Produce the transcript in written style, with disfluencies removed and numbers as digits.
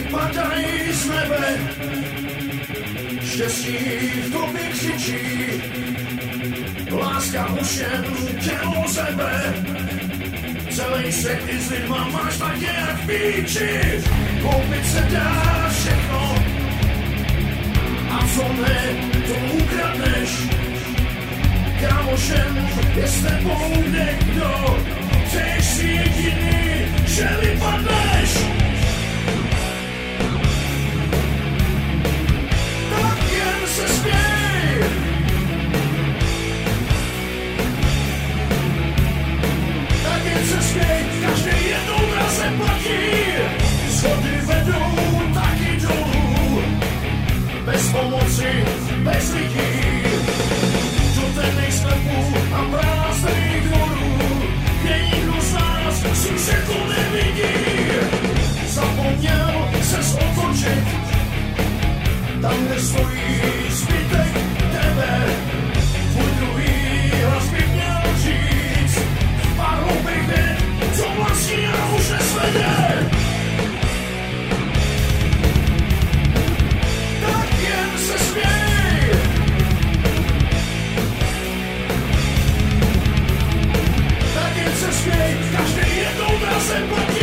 padají z nebe, štěstí v tobě křičí, láska už jen tě ozebe, celý svět i s lidma máš tak nějak v píči, koupit se dá všechno, a co ne, to ukradneš, kámošem je s tebou někdo, chceš si jediný, že vypadneš. Tak jen se směj. Tak jen se směj, každý jednou mrazem platí. Schody vedou taky dolů, bez pomoci, bez lidí. Čutených sklepů a prázdných dvorů, kde nikdo z nás si světlo nevidí. Zapomněl ses otočit, tam, kde stojí zbytek tebe. Tvůj druhý hlas by měl říct, pár hloupých věd, co vlastní a už nesvede. Tak jen se směj. Tak jen se směj, každý jednou mrazem platí.